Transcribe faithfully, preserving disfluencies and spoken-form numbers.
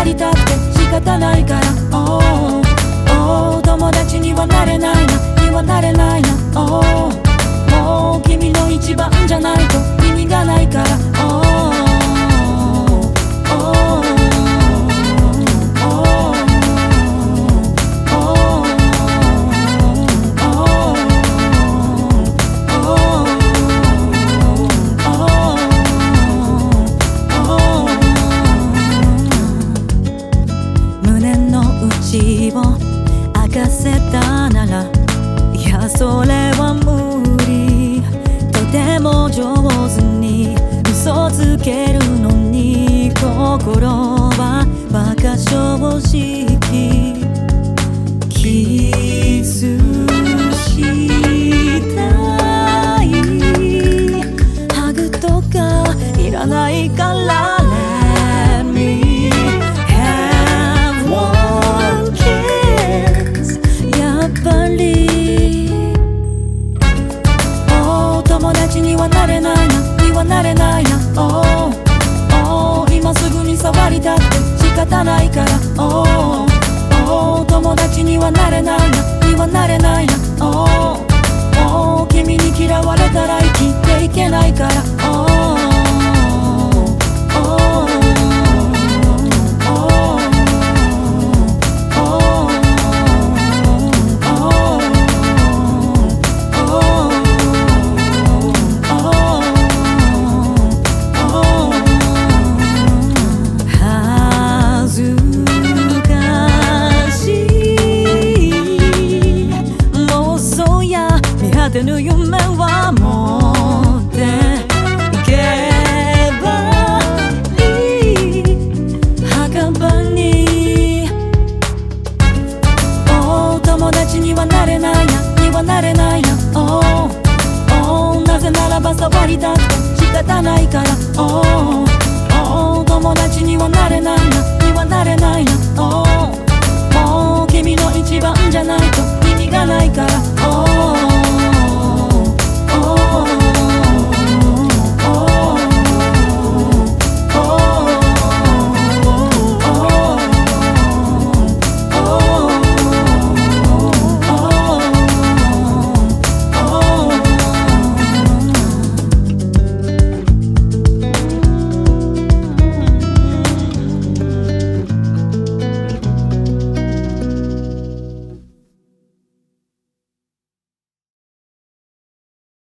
りたくて仕方ないから、oh oh 友達にはなれないな、にはなれないな、ohもう君の一番じゃないと意味がないから、oh ohを明かせたなら、いやそれは無理。とても上手に嘘つけるのに、心は馬鹿正直。キスしたい、ハグとかいらないからにはなれないな、にはなれないな、oh oh 今すぐに触りたくて仕方ないから、oh oh 友達にはなれないな、にはなれないな、oh oh 君に嫌われたら生きていけないから、oh